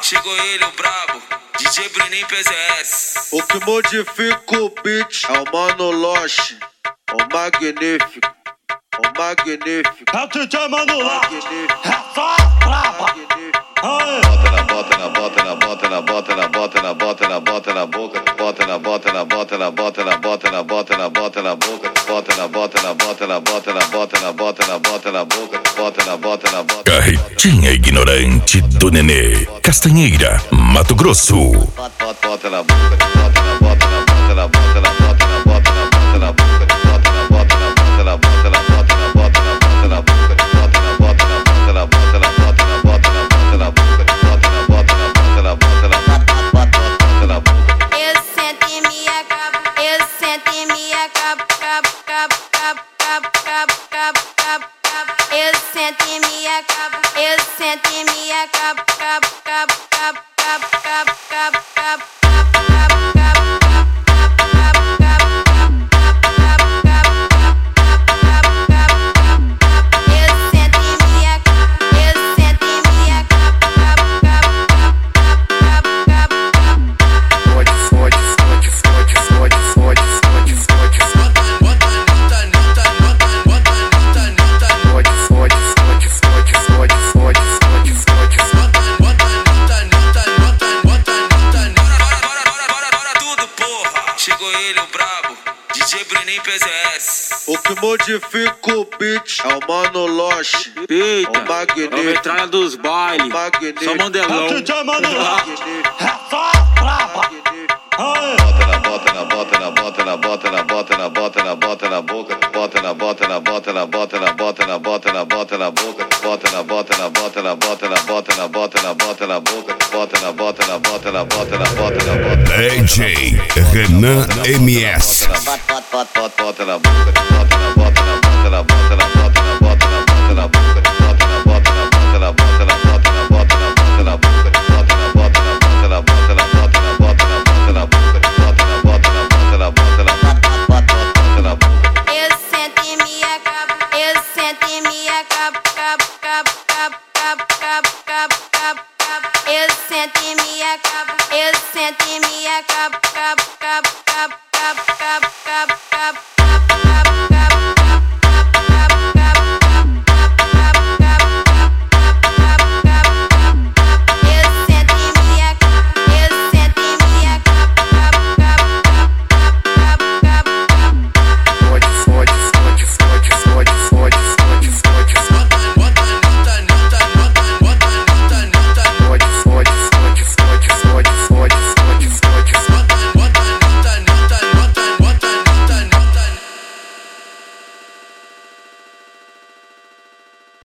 Chegou ele, o brabo, DJ Bruninho PZS. O que modifica o beat é o Mano Loche, o magnífico, o magnífico. É o DJ Mano Loche, é só braba. Bota na boca, bota na boca, bota na boca, bota na boca, bota na boca, bota na boca, bota na boca, bota na boca, bota na boca, bota na boca, bota na boca, bota na boca, bota na boca, na boca. Carretinha ignorante do Nenê, Castanheira, Mato Grosso. Bota na boca, bota na boca, bota na boca, bota na boca, bota na boca, bota na boca, bota na boca, bota na boca, bota na boca, bota na boca, bota na boca, bota na boca, bota na boca, bota na boca. Eu sento e me acabo, eu sento e me acabo, eu sento e me acabo, eu sento e me acabo, Chegou ele, o brabo, DJ Bruninho PZS. O que modifica o beat é o Mano Loche, o magnífico. É o metralha dos bailes, só modelão. É o DJ Mano Loche, é só braba. Bota na boca, bota na boca, bota na boca, bota na boca, na boca, bota na boca, na bota na bota, na bota na bota, na bota na boca, bota na bota, na bota na bota, na bota na bota, na bota na boca, bota na bota, na bota na bota, na bota na bota. DJ Renan MS. Bota na boca, bota na bota, na bota na bota, na bota na bota, na bota na boca, bota na bota, na bota na bota, na bota na bota, na bota na boca, bota na bota, na bota na bota, na bota na bota, na bota na boca, bota na bota, na bota na bota, na bota na boca. Eu sento e me acabo, eu sento e me acabo, eu sento e me acabo, eu sento e me acabo,